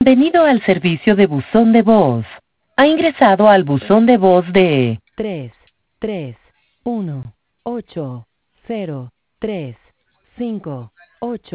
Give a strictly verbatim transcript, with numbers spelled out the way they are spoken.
Bienvenido al servicio de buzón de voz. Ha ingresado al buzón de voz de tres tres uno ocho cero tres cinco ocho.